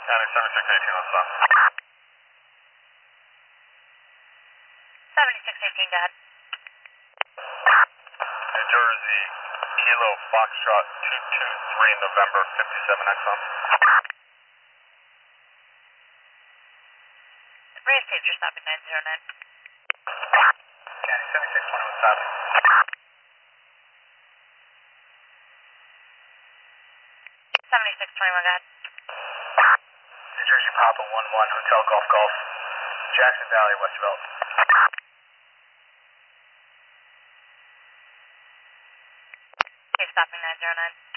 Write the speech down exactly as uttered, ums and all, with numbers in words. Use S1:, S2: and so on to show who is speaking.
S1: County seventy-six eighteen, let's stop.
S2: seventy-six eighteen, go ahead.
S1: New Jersey, Kilo Foxtrot two two three, November fifty-seven X M.
S2: Received, you're stopping nine zero nine.
S1: County seventy-six twenty-one, stopping.
S2: seventy-six twenty-one, go ahead.
S1: New Jersey Papa one one, Hotel Golf Golf, Jackson Valley, West Development.
S2: You're stopping nine zero nine.